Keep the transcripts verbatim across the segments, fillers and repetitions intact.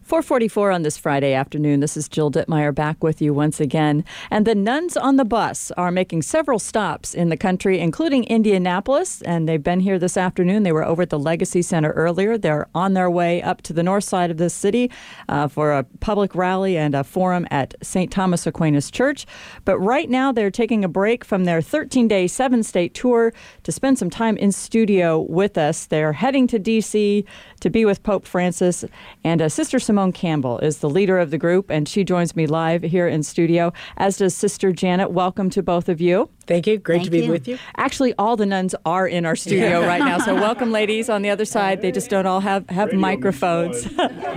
four forty-four on this Friday afternoon. This is Jill Dittmeyer back with you once again. And the Nuns on the Bus are making several stops in the country, including Indianapolis. And they've been here this afternoon. They were over at the Legacy Center earlier. They're on their way up to the north side of the city uh, for a public rally and a forum at Saint Thomas Aquinas Church. But right now they're taking a break from their thirteen-day, seven-state tour to spend some time in studio with us. They're heading to D C to be with Pope Francis. And uh, Sister Simone Campbell is the leader of the group, and she joins me live here in studio, as does Sister Janet. Welcome to both of you. Thank you. Great Thank to be you. with you. Actually, all the nuns are in our studio right now, so welcome, ladies, on the other side. They just don't all have, have microphones.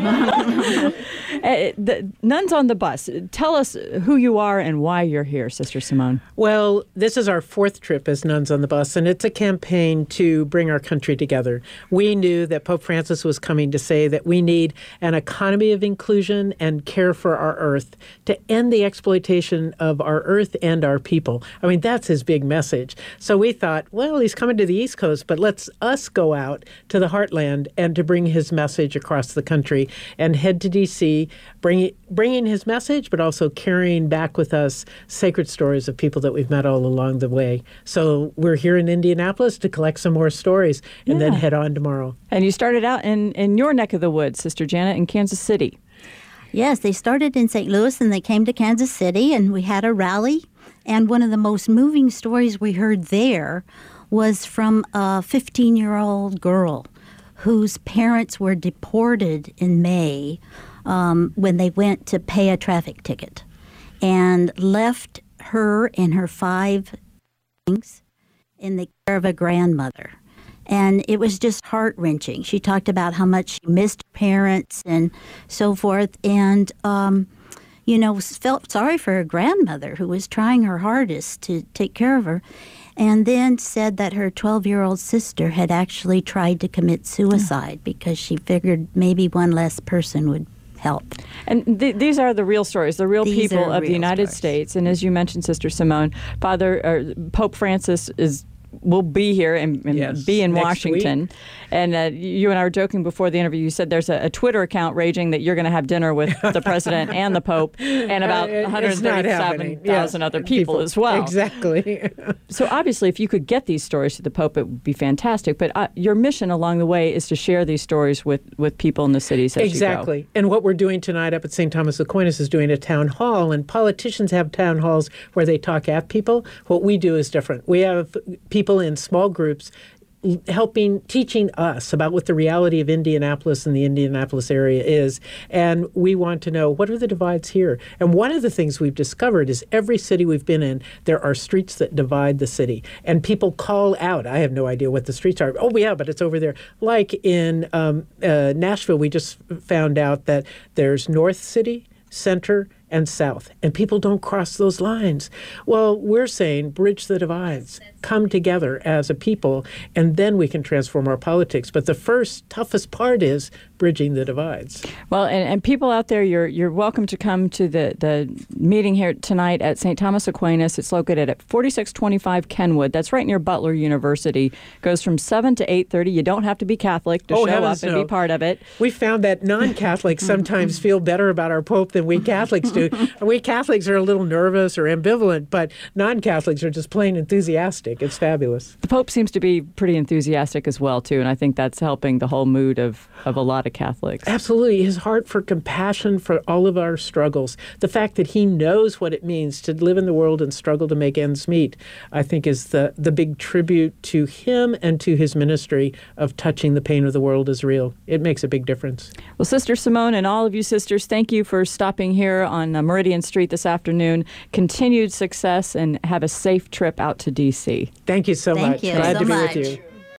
Uh, the Nuns on the Bus. Tell us who you are and why you're here, Sister Simone. Well, this is our fourth trip as Nuns on the Bus, and it's a campaign to bring our country together. We knew that Pope Francis was coming to say that we need an economy of inclusion and care for our earth to end the exploitation of our earth and our people. I mean, that's his big message. So we thought, well, he's coming to the East Coast, but let's us go out to the heartland and to bring his message across the country and head to D C, bring, bringing his message, but also carrying back with us sacred stories of people that we've met all along the way. So we're here in Indianapolis to collect some more stories and Yeah. then head on tomorrow. And you started out in, in your neck of the woods, Sister Janet, in Kansas City. Yes, they started in Saint Louis and they came to Kansas City and we had a rally. And one of the most moving stories we heard there was from a fifteen-year-old girl whose parents were deported in May um, when they went to pay a traffic ticket and left her and her five siblings in the care of a grandmother. And it was just heart-wrenching. She talked about how much she missed her parents and so forth, and, um, you know, felt sorry for her grandmother who was trying her hardest to take care of her, and then said that her twelve-year-old sister had actually tried to commit suicide because she figured maybe one less person would help. And th- these are the real stories, the real These people are of the real United stories. States. And as you mentioned, Sister Simone, Father uh, Pope Francis is will be here and, and Yes, be in next Washington. week. And uh, you and I were joking before the interview. You said there's a, a Twitter account raging that you're going to have dinner with the president and the Pope and about Uh, it- one hundred it's not thirty-seven happening. thousand Yeah, other people, as well. Exactly. So obviously, if you could get these stories to the Pope, it would be fantastic. But uh, your mission along the way is to share these stories with, with people in the cities as Exactly. And what we're doing tonight up at Saint Thomas Aquinas is doing a town hall, and politicians have town halls where they talk at people. What we do is different. We have people in small groups helping, teaching us about what the reality of Indianapolis and the Indianapolis area is. And we want to know, what are the divides here? And one of the things we've discovered is every city we've been in, there are streets that divide the city. And people call out, I have no idea what the streets are. Oh, yeah, but it's over there. Like in um, uh, Nashville, we just found out that there's North City, Center, and South, and people don't cross those lines. Well, we're saying bridge the divides, come together as a people, and then we can transform our politics. But the first toughest part is bridging the divides. Well, and, and people out there, you're you're welcome to come to the, the meeting here tonight at Saint Thomas Aquinas. It's located at forty-six twenty-five Kenwood. That's right near Butler University. Goes from seven to eight thirty. You don't have to be Catholic to Oh, show up heavens and no. be part of it. We found that non-Catholics sometimes feel better about our Pope than we Catholics do. We Catholics are a little nervous or ambivalent, but non-Catholics are just plain enthusiastic. It's fabulous. The Pope seems to be pretty enthusiastic as well, too, and I think that's helping the whole mood of, of a lot of Catholics. Absolutely. His heart for compassion for all of our struggles, the fact that he knows what it means to live in the world and struggle to make ends meet, I think is the, the big tribute to him and to his ministry of touching the pain of the world is real. It makes a big difference. Well, Sister Simone and all of you sisters, thank you for stopping here on uh, Meridian Street this afternoon. Continued success and have a safe trip out to D C. Thank you so Thank much. you Glad so to be much. with you.